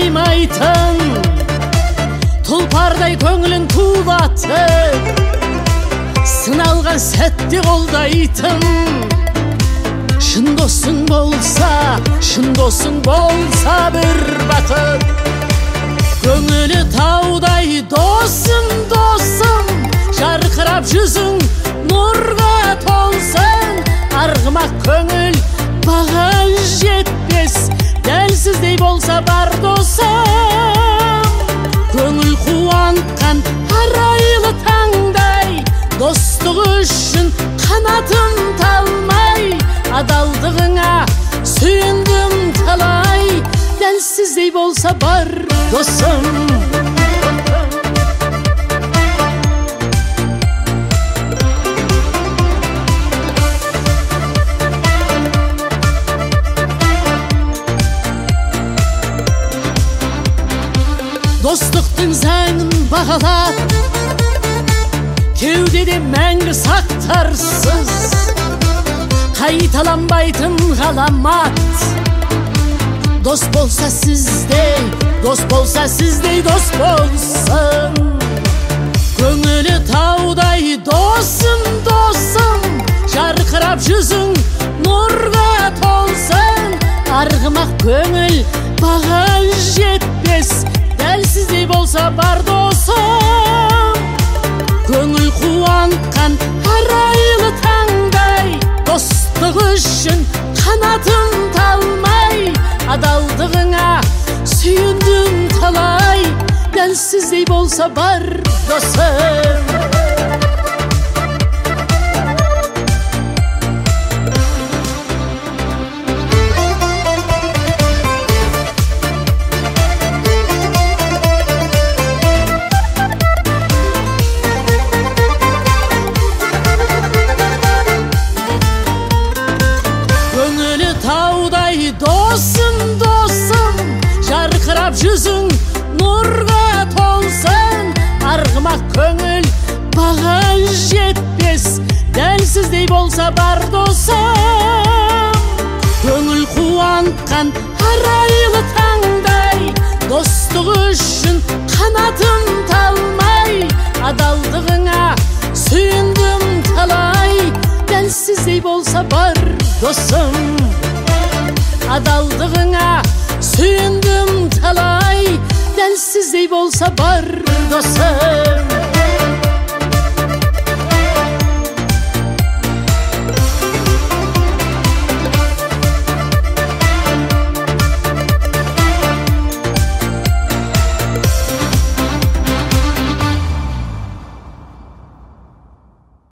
жаймайтын, тұлпардай көңілін тулатып, сыналған сәтте қолдайтын. Шын досың болса бір бақыт, көңілі таудай досым, жарқырап жүзің нұрға толсын. Арғымақ көңіл баға жетпес, дәлсіздей болса бар досым. Көңіл қуантқан арайлы таңдай, достық үшін қанатын талмай, адалдығыңа сүйіндім талай, дәлсіздей болса бар досым. Достықтың заңын бағалап, кеудеде мәңгі сақтарсыз, қайталанбайтын ғаламат. Дос болса сіздей дос болсын. Көңілі таудай досым, жарқырап жүзің нұрға толсын. Арғымақ көңіл баға жетпес, дәлсіздей болса бар досым. Көңіл қуантқан арайлы таңдай, достық үшін қанатын талмай, адалдығыңа сүйіндім талай, дәлсіздей болса бар досым. Досым, жарқырап жүзің нұрға толсын. Арғымақ көңіл баға жетпес, дәлсіздей болса бар досым. Көңіл қуантқан арайлы таңдай, достық үшін қанатын талмай, адалдығыңа сүйіндім талай, дәлсіздей болса бар досым. Адалдығыңа сүйіндім талай, дәлсіздей болса бар досым.